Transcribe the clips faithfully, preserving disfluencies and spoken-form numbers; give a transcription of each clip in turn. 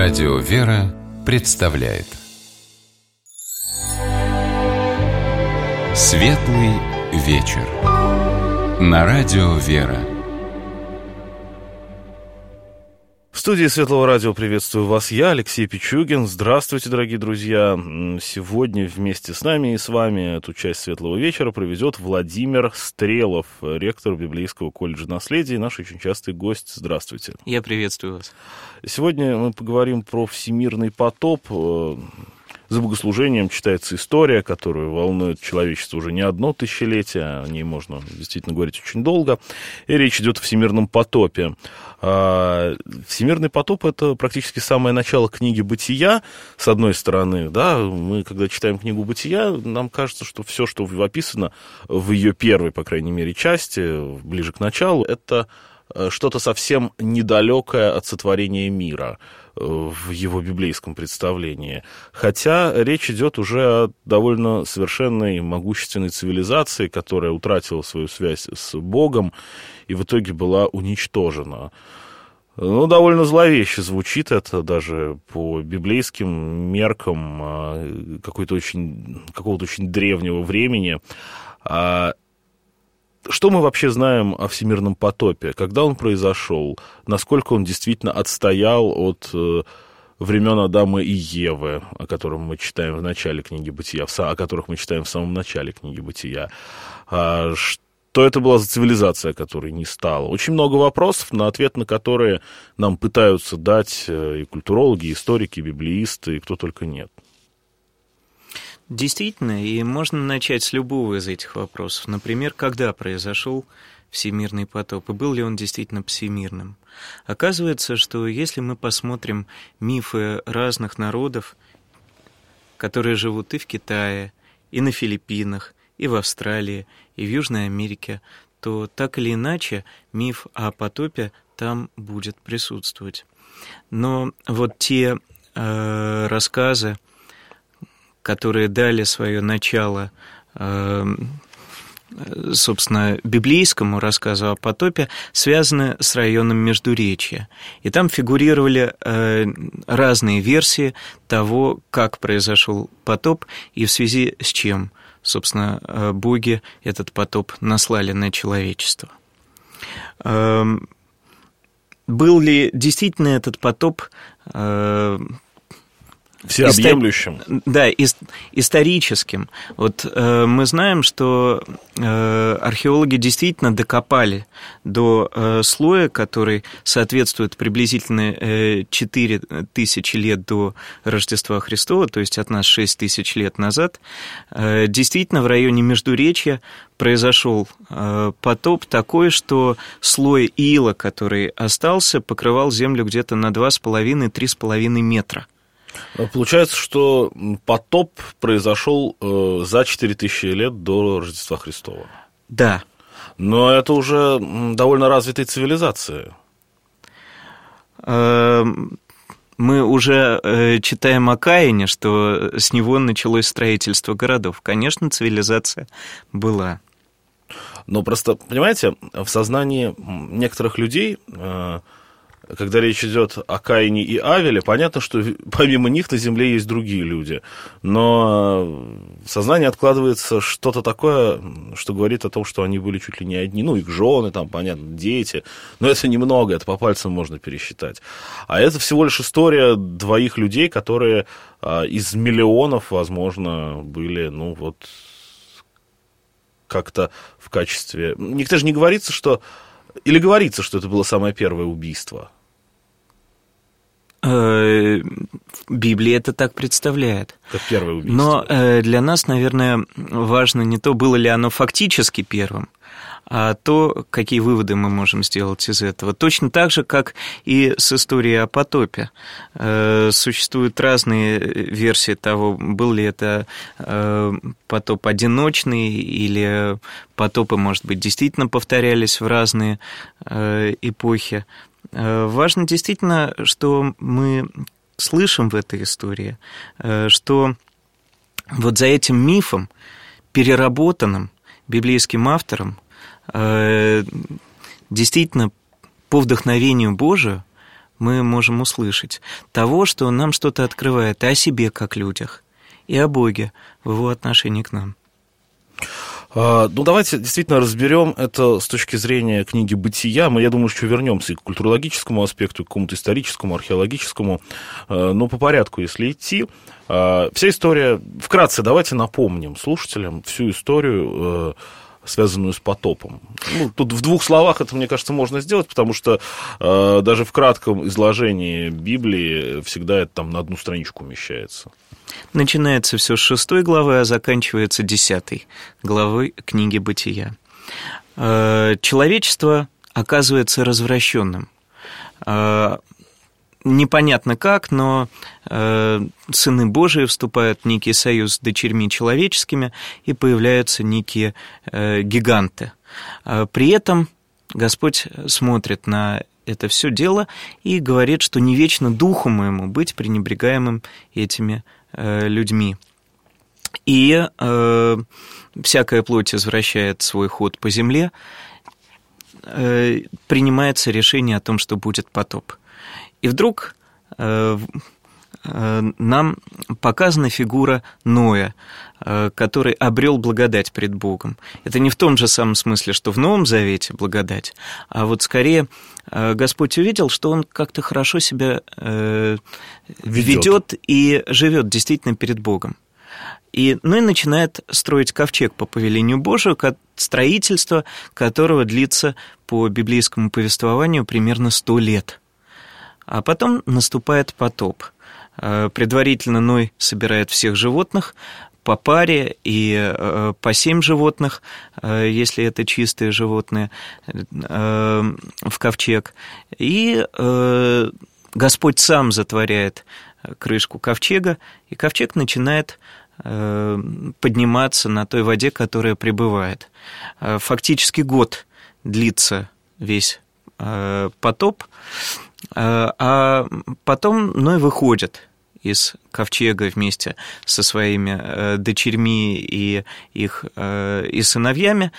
Радио «Вера» представляет Светлый вечер на Радио «Вера». В студии Светлого радио приветствую вас я, Алексей Пичугин. Здравствуйте, дорогие друзья. Сегодня вместе с нами и с вами эту часть Светлого вечера проведет Владимир Стрелов, ректор Библейского колледжа наследия, наш очень частый гость. Здравствуйте. Я приветствую вас. Сегодня мы поговорим про всемирный потоп. За богослужением читается история, которая волнует человечество уже не одно тысячелетие, о ней можно действительно говорить очень долго, и речь идет о всемирном потопе. Всемирный потоп — это практически самое начало книги «Бытия», с одной стороны, да, мы, когда читаем книгу «Бытия», нам кажется, что все, что описано в ее первой, по крайней мере, части, ближе к началу, это что-то совсем недалекое от сотворения мира в его библейском представлении. Хотя речь идет уже о довольно совершенной могущественной цивилизации, которая утратила свою связь с Богом и в итоге была уничтожена. Ну, довольно зловеще звучит это даже по библейским меркам какой-то очень, какого-то очень древнего времени. Что мы вообще знаем о всемирном потопе? Когда он произошел? Насколько он действительно отстоял от э, времен Адама и Евы, о котором мы читаем в начале книги «Бытия», о которых мы читаем в самом начале книги «Бытия»? А, что это была за цивилизация, которой не стало? Очень много вопросов, на ответ на которые нам пытаются дать и культурологи, и историки, и библеисты, и кто только нет. Действительно, и можно начать с любого из этих вопросов. Например, когда произошел всемирный потоп, и был ли он действительно всемирным? Оказывается, что если мы посмотрим мифы разных народов, которые живут и в Китае, и на Филиппинах, и в Австралии, и в Южной Америке, то так или иначе миф о потопе там будет присутствовать. Но вот те э, рассказы, которые дали свое начало, собственно, библейскому рассказу о потопе, связаны с районом Междуречья. И там фигурировали разные версии того, как произошел потоп и в связи с чем, собственно, боги этот потоп наслали на человечество. Был ли действительно этот потоп всеобъемлющим? Исто... Да, ис... историческим. Вот э, мы знаем, что э, археологи действительно докопали до э, слоя, который соответствует приблизительно э, четыре тысячи лет до Рождества Христова, то есть от нас шесть тысяч лет назад. Э, действительно, в районе Междуречья произошел э, потоп такой, что слой ила, который остался, покрывал землю где-то на два с половиной - три с половиной метра. Получается, что потоп произошел э, за четыре тысячи лет до Рождества Христова. Да. Но это уже довольно развитая цивилизация. Мы уже читаем о Каине, что с него началось строительство городов. Конечно, цивилизация была. Но просто, понимаете, в сознании некоторых людей... Э, Когда речь идет о Каине и Авеле, понятно, что помимо них на земле есть другие люди. Но в сознании откладывается что-то такое, что говорит о том, что они были чуть ли не одни. Ну, их жены, там, понятно, дети. Но это немного, это по пальцам можно пересчитать. А это всего лишь история двоих людей, которые из миллионов, возможно, были, ну, вот, как-то в качестве... Никто же не говорится, что... Или говорится, что это было самое первое убийство? Библия это так представляет. Как первое убийство. Но для нас, наверное, важно не то, было ли оно фактически первым, а то, какие выводы мы можем сделать из этого. Точно так же, как и с историей о потопе. Существуют разные версии того, был ли это потоп одиночный, или потопы, может быть, действительно повторялись в разные эпохи. Важно действительно, что мы слышим в этой истории, что вот за этим мифом, переработанным библейским автором, действительно по вдохновению Божию мы можем услышать? Того, что он нам что-то открывает и о себе как людях, и о Боге в его отношении к нам. Ну, давайте действительно разберем это с точки зрения книги «Бытия». Мы, я думаю, еще вернемся и к культурологическому аспекту, и к какому-то историческому, археологическому. Но по порядку, если идти. Вся история... Вкратце давайте напомним слушателям всю историю, связанную с потопом. Ну, тут в двух словах это, мне кажется, можно сделать, потому что э, даже в кратком изложении Библии всегда это там на одну страничку умещается. Начинается все с шестой главы, а заканчивается десятой главой книги «Бытия». Э, человечество оказывается развращенным. Э, Непонятно как, но э, сыны Божии вступают в некий союз с дочерьми человеческими, и появляются некие э, гиганты. Э, при этом Господь смотрит на это все дело и говорит, что не вечно духу моему быть пренебрегаемым этими э, людьми. И э, всякая плоть извращает свой ход по земле, э, принимается решение о том, что будет потоп. И вдруг э, э, нам показана фигура Ноя, э, который обрел благодать пред Богом. Это не в том же самом смысле, что в Новом Завете благодать, а вот скорее э, Господь увидел, что он как-то хорошо себя э, ведет и живет действительно перед Богом. И Ной начинает строить ковчег по повелению Божию, строительство которого длится по библейскому повествованию примерно сто лет. А потом наступает потоп. Предварительно Ной собирает всех животных по паре и по семь животных, если это чистые животные, в ковчег. И Господь сам затворяет крышку ковчега, и ковчег начинает подниматься на той воде, которая прибывает. Фактически год длится весь потоп. А потом Ной выходит из ковчега вместе со своими дочерьми и их и сыновьями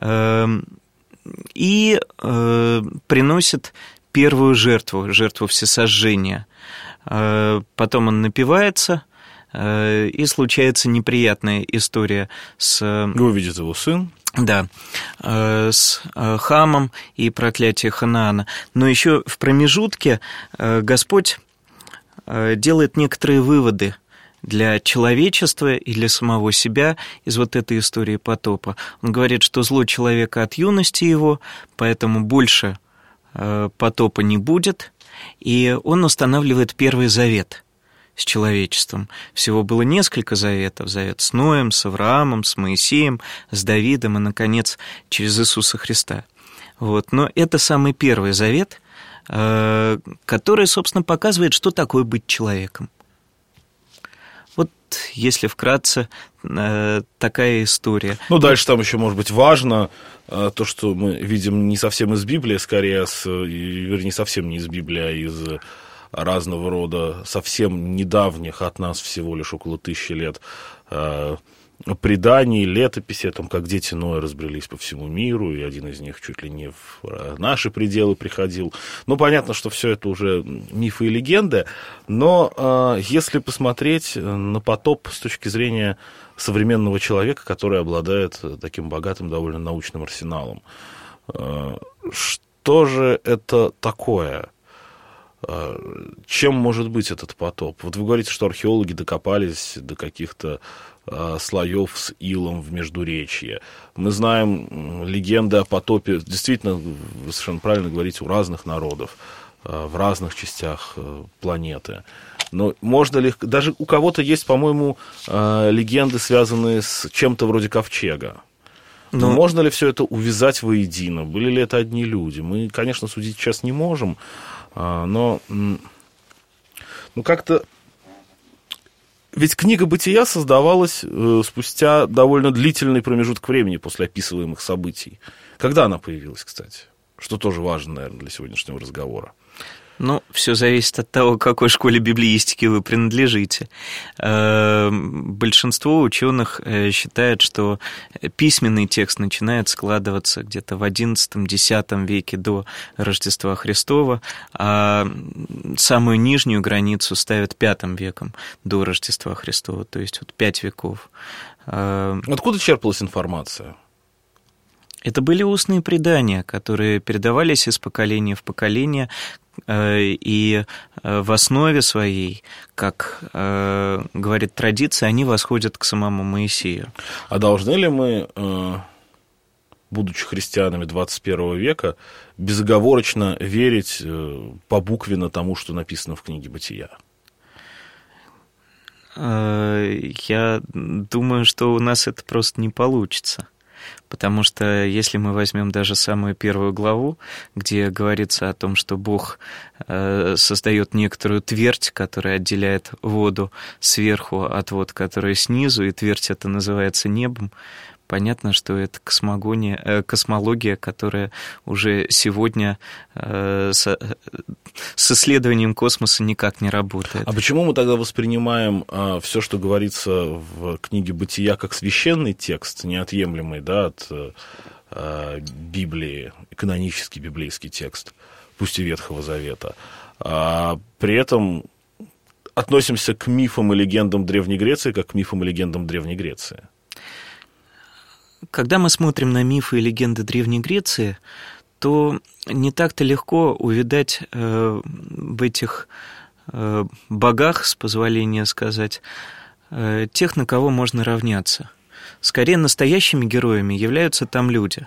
и приносит первую жертву, жертву всесожжения. Потом он напивается, и случается неприятная история с... Его видит его сын. Да, с Хамом и проклятие Ханаана. Но еще в промежутке Господь делает некоторые выводы для человечества и для самого себя из вот этой истории потопа. Он говорит, что зло человека от юности его, поэтому больше потопа не будет, и он устанавливает Первый Завет с человечеством. Всего было несколько заветов. Завет с Ноем, с Авраамом, с Моисеем, с Давидом и, наконец, через Иисуса Христа. Вот. Но это самый первый завет, который, собственно, показывает, что такое быть человеком. Вот, если вкратце, такая история. Ну, дальше там еще, может быть, важно то, что мы видим не совсем из Библии, скорее, с, вернее, совсем не из Библии, а из разного рода, совсем недавних, от нас всего лишь около тысячи лет, преданий, летописей, там, как дети Ноя разбрелись по всему миру, и один из них чуть ли не в наши пределы приходил. Ну, понятно, что все это уже мифы и легенды, но если посмотреть на потоп с точки зрения современного человека, который обладает таким богатым довольно научным арсеналом, что же это такое? Чем может быть этот потоп? Вот вы говорите, что археологи докопались до каких-то э, слоев с илом в Междуречье. Мы знаем легенды о потопе, действительно, вы совершенно правильно говорите, у разных народов, э, в разных частях э, планеты. Но можно ли... Даже у кого-то есть, по-моему, э, легенды, связанные с чем-то вроде ковчега. Но... Но можно ли все это увязать воедино? Были ли это одни люди? Мы, конечно, судить сейчас не можем, но ну, как-то... Ведь книга «Бытия» создавалась спустя довольно длительный промежуток времени после описываемых событий. Когда она появилась, кстати? Что тоже важно, наверное, для сегодняшнего разговора. Ну, все зависит от того, к какой школе библеистики вы принадлежите. Большинство ученых считает, что письменный текст начинает складываться где-то в одиннадцатом-десятом веке до Рождества Христова, а самую нижнюю границу ставят пятым веком до Рождества Христова, то есть вот пять веков. Откуда черпалась информация? Это были устные предания, которые передавались из поколения в поколение, и в основе своей, как э, говорит традиция, они восходят к самому Моисею. А должны ли мы, будучи христианами двадцать первого века, безоговорочно верить побуквенно тому, что написано в книге «Бытия»? Я думаю, что у нас это просто не получится. Потому что если мы возьмем даже самую первую главу, где говорится о том, что Бог создает некоторую твердь, которая отделяет воду сверху от вод, которые снизу, и твердь это называется небом, понятно, что это космогония, космология, которая уже сегодня с, с исследованием космоса никак не работает. А почему мы тогда воспринимаем а, все, что говорится в книге «Бытия», как священный текст, неотъемлемый, да, от а, Библии, канонический библейский текст, пусть и Ветхого Завета, а при этом относимся к мифам и легендам Древней Греции как к мифам и легендам Древней Греции? Когда мы смотрим на мифы и легенды Древней Греции, то не так-то легко увидать э, в этих э, богах, с позволения сказать, э, тех, на кого можно равняться. Скорее, настоящими героями являются там люди,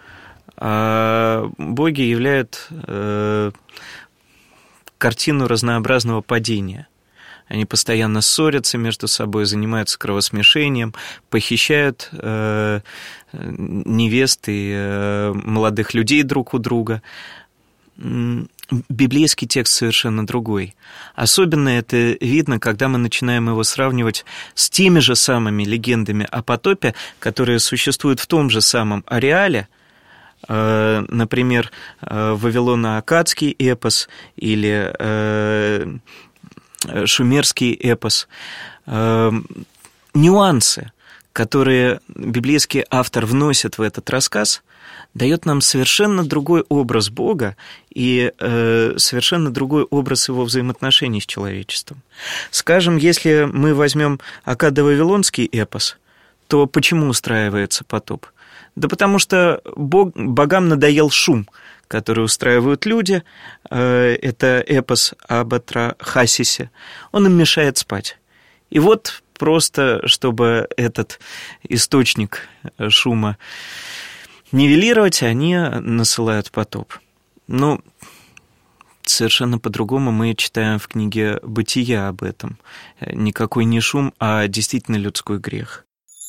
а боги являют э, картину разнообразного падения. Они постоянно ссорятся между собой, занимаются кровосмешением, похищают э, невест и э, молодых людей друг у друга. Библейский текст совершенно другой. Особенно это видно, когда мы начинаем его сравнивать с теми же самыми легендами о потопе, которые существуют в том же самом ареале. Э, например, э, Вавилоно-Аккадский эпос или... Э, шумерский эпос, э, нюансы, которые библейский автор вносит в этот рассказ, дает нам совершенно другой образ Бога и э, совершенно другой образ его взаимоотношений с человечеством. Скажем, если мы возьмем Аккадо-Вавилонский эпос, то почему устраивается потоп? Да потому что Бог, богам надоел шум, который устраивают люди, это эпос об Атрахасисе, он им мешает спать. И вот просто, чтобы этот источник шума нивелировать, они насылают потоп. Ну, совершенно по-другому мы читаем в книге «Бытия» об этом. Никакой не шум, а действительно людской грех.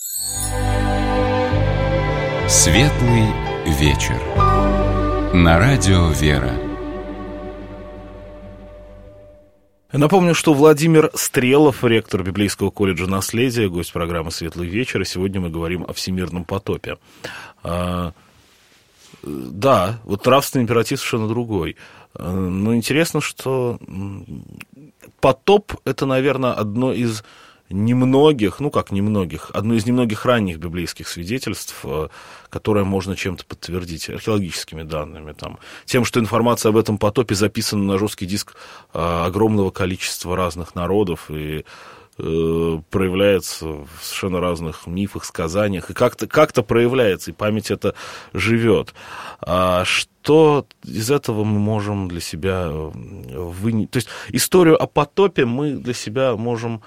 Светлый вечер. На радио «Вера». Напомню, что Владимир Стрелов, ректор Библейского колледжа наследия, гость программы «Светлый вечер», и сегодня мы говорим о всемирном потопе. А, да, вот нравственный императив совершенно другой. Но интересно, что потоп – это, наверное, одно из немногих, ну как немногих, одно из немногих ранних библейских свидетельств, которое можно чем-то подтвердить археологическими данными, там, тем, что информация об этом потопе записана на жесткий диск огромного количества разных народов и э, проявляется в совершенно разных мифах, сказаниях, и как-то, как-то проявляется, и память это живет. А что из этого мы можем для себя вынести? То есть историю о потопе мы для себя можем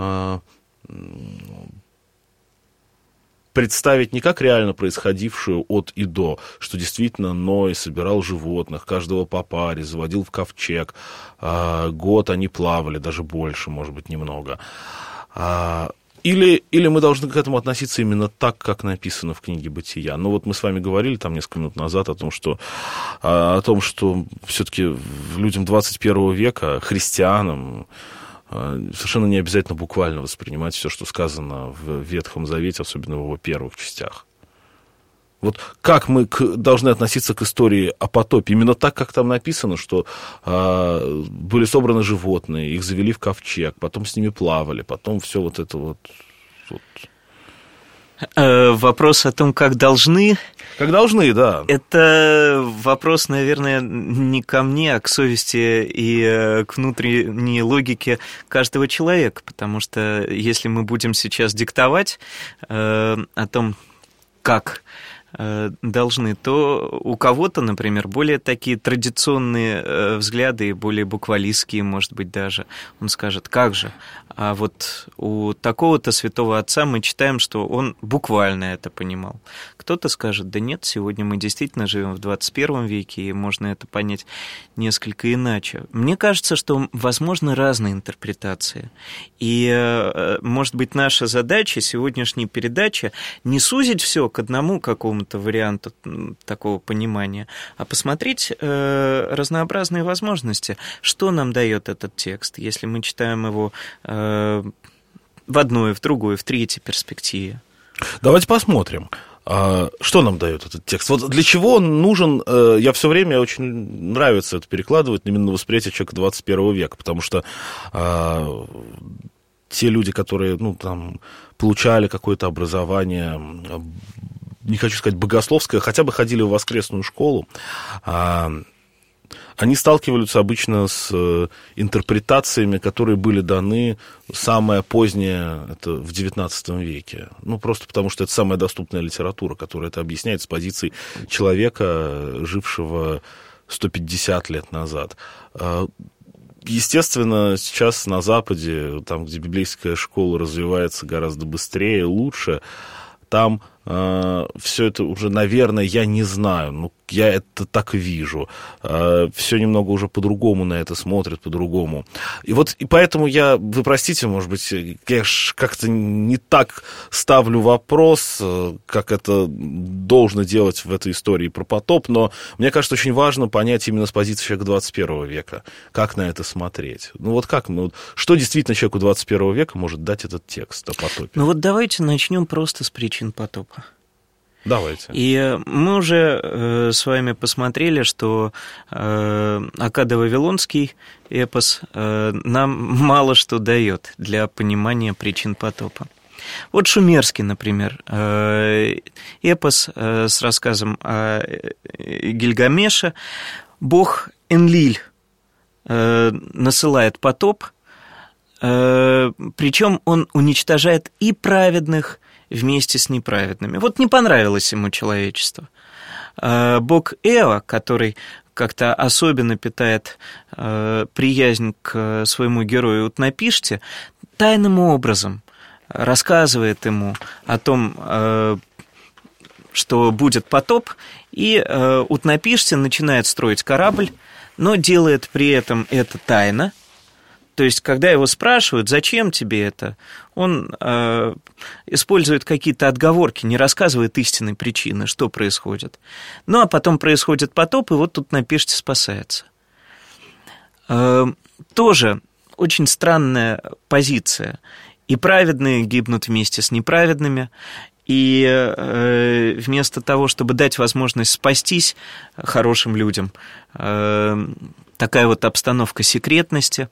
представить не как реально происходившую от и до, что действительно Ной собирал животных, каждого по паре, заводил в ковчег, год они плавали, даже больше, может быть, немного. Или, или мы должны к этому относиться именно так, как написано в книге «Бытия». Ну вот мы с вами говорили там несколько минут назад о том, что, о том, что все-таки людям двадцать первого века, христианам, совершенно не обязательно буквально воспринимать все, что сказано в Ветхом Завете, особенно в его первых частях. Вот как мы к, должны относиться к истории о потопе? Именно так, как там написано, что э, были собраны животные, их завели в ковчег, потом с ними плавали, потом все вот это вот... вот. Вопрос о том, как должны... Как должны, да. Это вопрос, наверное, не ко мне, а к совести и к внутренней логике каждого человека, потому что если мы будем сейчас диктовать э, о том, как э, должны, то у кого-то, например, более такие традиционные э, взгляды, более буквалистские, может быть, даже, он скажет, как же? А вот у такого-то святого отца мы читаем, что он буквально это понимал. Кто-то скажет, да нет, сегодня мы действительно живем в двадцать первом веке, и можно это понять несколько иначе. Мне кажется, что возможны разные интерпретации. И, может быть, наша задача сегодняшней передачи не сузить все к одному какому-то варианту такого понимания, а посмотреть разнообразные возможности, что нам дает этот текст, если мы читаем его в одной, в другой, в третьей перспективе. Давайте посмотрим, что нам дает этот текст. Вот для чего он нужен, я все время очень нравится это перекладывать именно на восприятие человека двадцать первого века, потому что а, те люди, которые, ну, там, получали какое-то образование, не хочу сказать богословское, хотя бы ходили в воскресную школу, а, они сталкиваются обычно с интерпретациями, которые были даны самое позднее, это в девятнадцатом веке. Ну, просто потому что это самая доступная литература, которая это объясняет с позиции человека, жившего сто пятьдесят лет назад. Естественно, сейчас на Западе, там, где библейская школа развивается гораздо быстрее, лучше, там э, все это уже, наверное, я не знаю, ну, я это так вижу. Э, все немного уже по-другому на это смотрят, по-другому. И вот, и поэтому я, вы простите, может быть, я как-то не так ставлю вопрос, как это должно делать в этой истории про потоп, но мне кажется, очень важно понять именно с позиции человека двадцать первого века, как на это смотреть. Ну, вот как, ну, что действительно человеку двадцать первого века может дать этот текст о потопе? Ну, вот давайте начнем просто с причин потопа. Давайте. И мы уже э, с вами посмотрели, что э, Аккадо-Вавилонский эпос э, нам мало что дает для понимания причин потопа. Вот шумерский, например, э, эпос э, с рассказом о Гильгамеше. Бог Энлиль э, насылает потоп, э, причем он уничтожает и праведных, вместе с неправедными. Вот не понравилось ему человечество. Бог Эо, который как-то особенно питает приязнь к своему герою Утнапиште, тайным образом рассказывает ему о том, что будет потоп, и Утнапиште начинает строить корабль, но делает при этом это тайно. То есть, когда его спрашивают, зачем тебе это, он э, использует какие-то отговорки, не рассказывает истинной причины, что происходит. Ну, а потом происходит потоп, и вот тут Утнапиште спасается. Э, тоже очень странная позиция. И праведные гибнут вместе с неправедными, и э, вместо того, чтобы дать возможность спастись хорошим людям, э, такая вот обстановка секретности.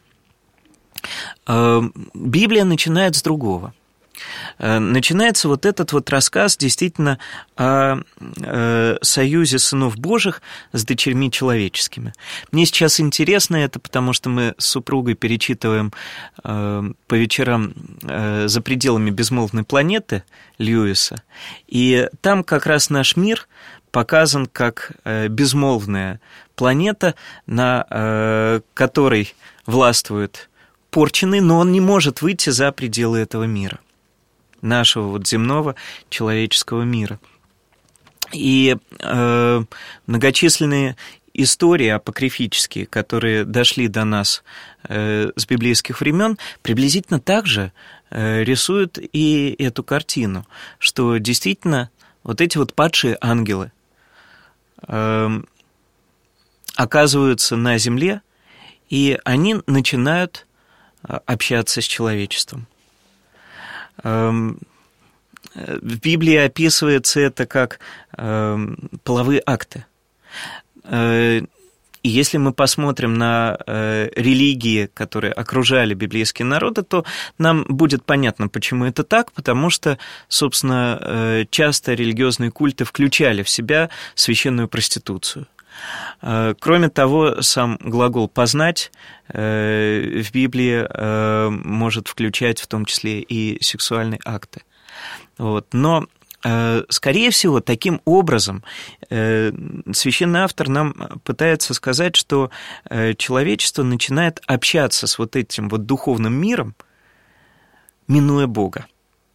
Библия начинает с другого. Начинается вот этот вот рассказ действительно о союзе сынов Божьих с дочерьми человеческими. Мне сейчас интересно это, потому что мы с супругой перечитываем по вечерам «За пределами безмолвной планеты» Льюиса, и там как раз наш мир показан как безмолвная планета, на которой властвует порченный, но он не может выйти за пределы этого мира, нашего вот земного человеческого мира. И э, многочисленные истории апокрифические, которые дошли до нас э, с библейских времен, приблизительно так же э, рисуют и эту картину, что действительно вот эти вот падшие ангелы э, оказываются на земле, и они начинают общаться с человечеством. в Библии описывается это как э, половые акты. Э, и если мы посмотрим на э, религии, которые окружали библейские народы, то нам будет понятно, почему это так, потому что, собственно, э, часто религиозные культы включали в себя священную проституцию. Э, кроме того, сам глагол «познать» э, в Библии э, может включать в том числе и сексуальные акты. Вот. Но, э, скорее всего, таким образом э, священный автор нам пытается сказать, что э, человечество начинает общаться с вот этим вот духовным миром, минуя Бога.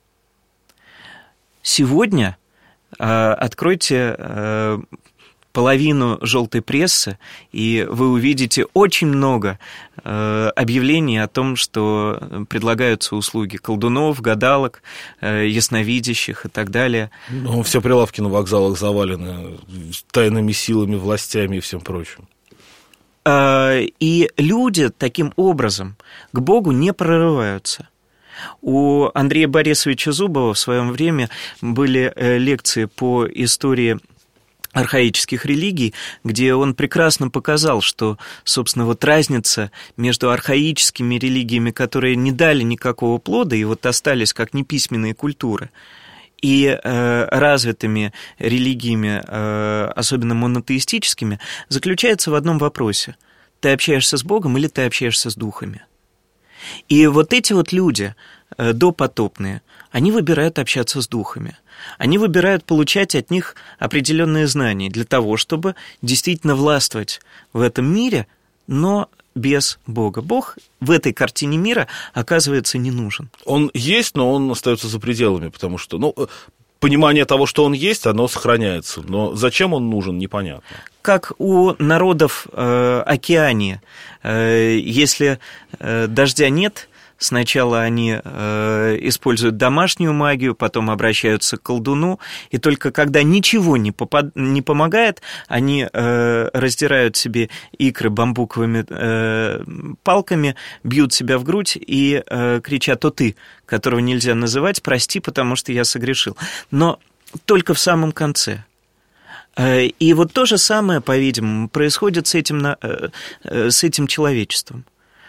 Сегодня э, откройте э, половину желтой прессы, и вы увидите очень много э, объявлений о том, что предлагаются услуги колдунов, гадалок, э, ясновидящих и так далее. Ну, все прилавки на вокзалах завалены тайными силами, властями и всем прочим. Э, и люди таким образом к Богу не прорываются. У Андрея Борисовича Зубова в своем время были лекции по истории архаических религий, где он прекрасно показал, что, собственно, вот разница между архаическими религиями, которые не дали никакого плода и вот остались как неписьменные культуры, и э, развитыми религиями, э, особенно монотеистическими, заключается в одном вопросе. Ты общаешься с Богом или ты общаешься с духами? И вот эти вот люди, э, допотопные, они выбирают общаться с духами. Они выбирают получать от них определенные знания для того, чтобы действительно властвовать в этом мире, но без Бога. Бог в этой картине мира, оказывается, не нужен. Он есть, но он остается за пределами, потому что, ну, понимание того, что он есть, оно сохраняется. Но зачем он нужен, непонятно. Как у народов э, Океании. Э, если э, дождя нет, сначала они э, используют домашнюю магию, потом обращаются к колдуну, и только когда ничего не, попад... не помогает, они э, раздирают себе икры бамбуковыми э, палками, бьют себя в грудь и э, кричат: «О ты, которого нельзя называть, прости, потому что я согрешил». Но только в самом конце. И вот то же самое, по-видимому, происходит с этим, с этим человечеством.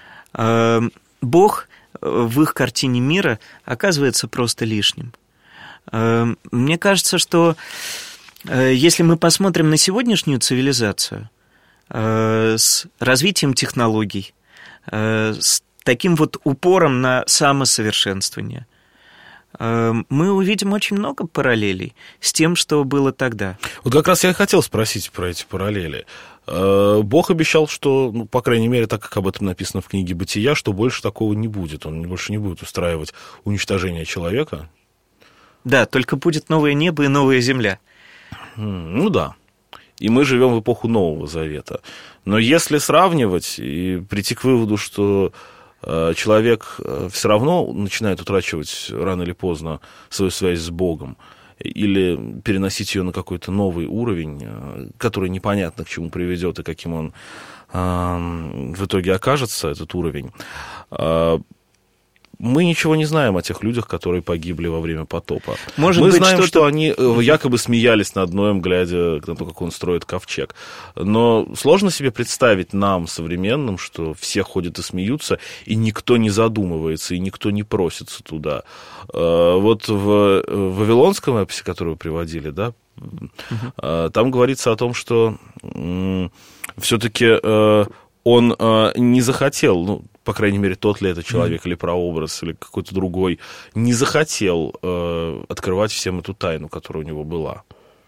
Бог в их картине мира оказывается просто лишним. Мне кажется, что если мы посмотрим на сегодняшнюю цивилизацию с развитием технологий, с таким вот упором на самосовершенствование, мы увидим очень много параллелей с тем, что было тогда. Вот как раз я и хотел спросить про эти параллели. Бог обещал, что, ну, по крайней мере, так как об этом написано в книге «Бытия», что больше такого не будет. Он больше не будет устраивать уничтожение человека. Да, только будет новое небо и новая земля. Ну да. И мы живем в эпоху Нового Завета. Но если сравнивать и прийти к выводу, что человек все равно начинает утрачивать рано или поздно свою связь с Богом, или переносить ее на какой-то новый уровень, который непонятно к чему приведет и каким он э, в итоге окажется, этот уровень. Э, мы ничего не знаем о тех людях, которые погибли во время потопа. Может мы быть, знаем, что, что они якобы смеялись над Ноем, глядя на то, как он строит ковчег. Но сложно себе представить нам, современным, что все ходят и смеются, и никто не задумывается, и никто не просится туда. Вот в вавилонском эпосе, который вы приводили, да, uh-huh. там говорится о том, что все-таки он не захотел, ну, по крайней мере, тот ли это человек, mm-hmm. или прообраз, или какой-то другой, не захотел э, открывать всем эту тайну, которая у него была.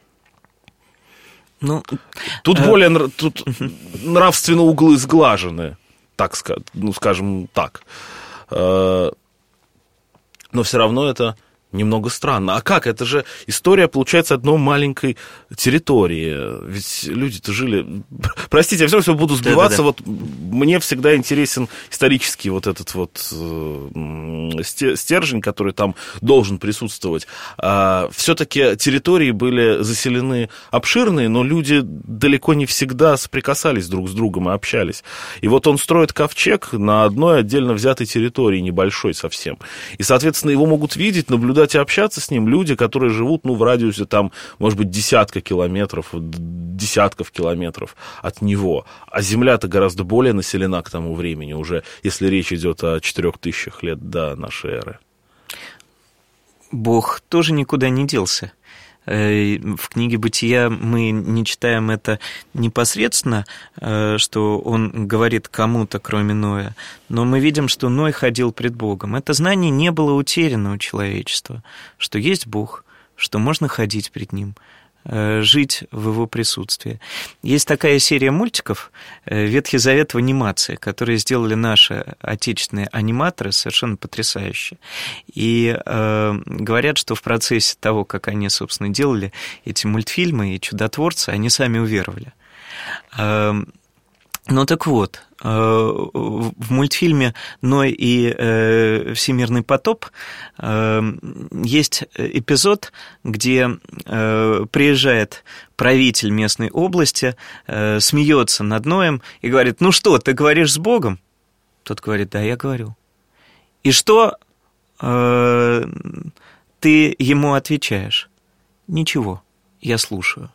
Ну, тут э... более тут mm-hmm. нравственно углы сглажены, так сказать, ну, скажем так. Э, но все равно это немного странно. А как? Это же история, получается, одной маленькой территории. Ведь люди-то жили... Простите, я все равно буду сбиваться. Да, да, да. Вот мне всегда интересен исторический вот этот вот стержень, который там должен присутствовать. Все-таки территории были заселены обширные, но люди далеко не всегда соприкасались друг с другом и общались. И вот он строит ковчег на одной отдельно взятой территории, небольшой совсем. И, соответственно, его могут видеть, наблюдать наблюдать и общаться с ним люди, которые живут, ну, в радиусе, там, может быть, десятка километров, десятков километров от него. А Земля-то гораздо более населена к тому времени, уже, если речь идет о четырех тысячах лет до нашей эры. Бог тоже никуда не делся. В книге «Бытия» мы не читаем это непосредственно, что он говорит кому-то, кроме Ноя, но мы видим, что Ной ходил пред Богом. Это знание не было утеряно у человечества, что есть Бог, что можно ходить пред Ним, жить в его присутствии. Есть такая серия мультиков «Ветхий Завет в анимации», которые сделали наши отечественные аниматоры совершенно потрясающе. И э, говорят, что в процессе того, как они, собственно, делали эти мультфильмы и чудотворцы, они сами уверовали. Э, ну так вот, э, в мультфильме «Ной и э, всемирный потоп» э, есть эпизод, где э, приезжает правитель местной области, э, смеется над Ноем и говорит: «Ну что, ты говоришь с Богом?» Тот говорит: «Да, я говорю». «И что э, ты ему отвечаешь?» «Ничего, я слушаю».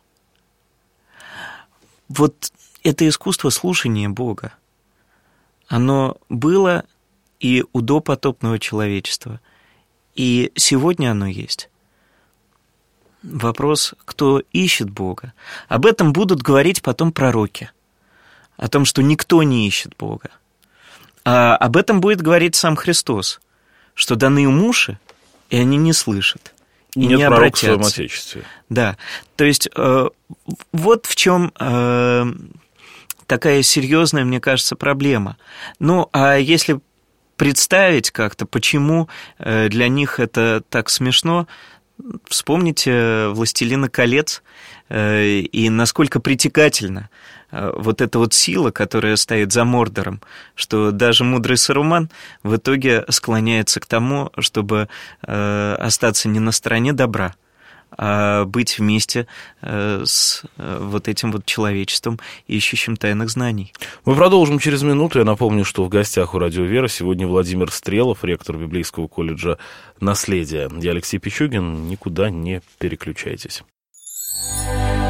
Вот это искусство слушания Бога. Оно было и у допотопного человечества, и сегодня оно есть. Вопрос, кто ищет Бога. Об этом будут говорить потом пророки, о том, что никто не ищет Бога. А об этом будет говорить сам Христос, что даны им уши, и они не слышат, и Нет не пророка в своем обратятся. Отечестве. Да, то есть э, вот в чем э, такая серьезная, мне кажется, проблема. Ну, а если представить как-то, почему э, для них это так смешно, вспомните «Властелина колец» э, и насколько притягательна э, вот эта вот сила, которая стоит за Мордором, что даже мудрый Саруман в итоге склоняется к тому, чтобы э, остаться не на стороне добра, а быть вместе с вот этим вот человечеством, ищущим тайных знаний. Мы продолжим через минуту. Я напомню, что в гостях у «Радио Вера» сегодня Владимир Стрелов, ректор Библейского колледжа «Наследие». Я Алексей Пичугин. Никуда не переключайтесь.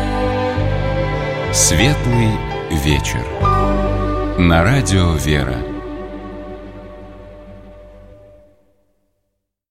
Светлый вечер. На «Радио Вера».